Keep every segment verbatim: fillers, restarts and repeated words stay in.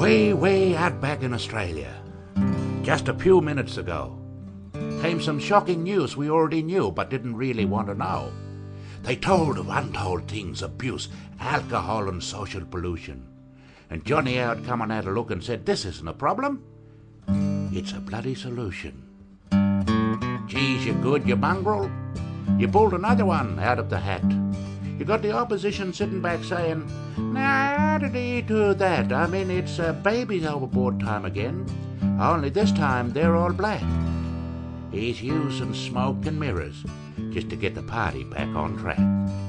Way, way out back in Australia, just a few minutes ago, came some shocking news we already knew but didn't really want to know. They told of untold things, abuse, alcohol and social pollution. And Johnny out come and had a look and said, this isn't a problem, it's a bloody solution. Geez, you good, you mongrel. You pulled another one out of the hat. You got the opposition sitting back saying, now how did he do that? I mean, it's uh, babies overboard time again, only this time they're all black. He's using smoke and mirrors just to get the party back on track.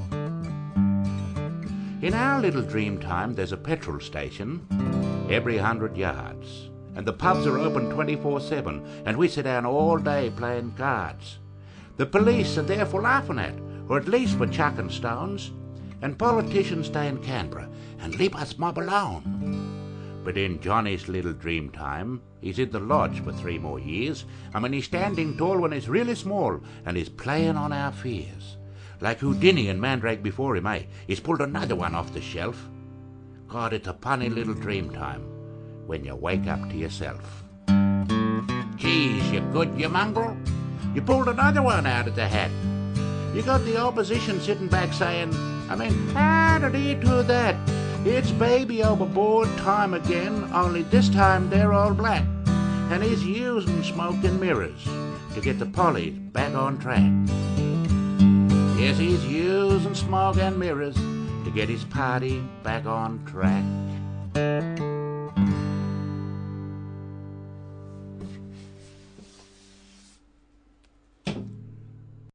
In our little dream time, there's a petrol station every hundred yards, and the pubs are open twenty-four seven, and we sit down all day playing cards. The police are there for laughing at, or at least for chucking stones, and politicians stay in Canberra and leave us mob alone. But in Johnny's little dream time, he's in the lodge for three more years. I mean, he's standing tall when he's really small, and he's playing on our fears. Like Houdini and Mandrake before him, eh? He's pulled another one off the shelf. God, it's a punny little dream time when you wake up to yourself. Geez, you good, you mongrel. You pulled another one out of the hat. You got the opposition sitting back saying, I mean, how did he do that? It's baby overboard time again, only this time they're all black. And he's using smoke and mirrors to get the pollies back on track. Yes, he's using smoke and mirrors to get his party back on track.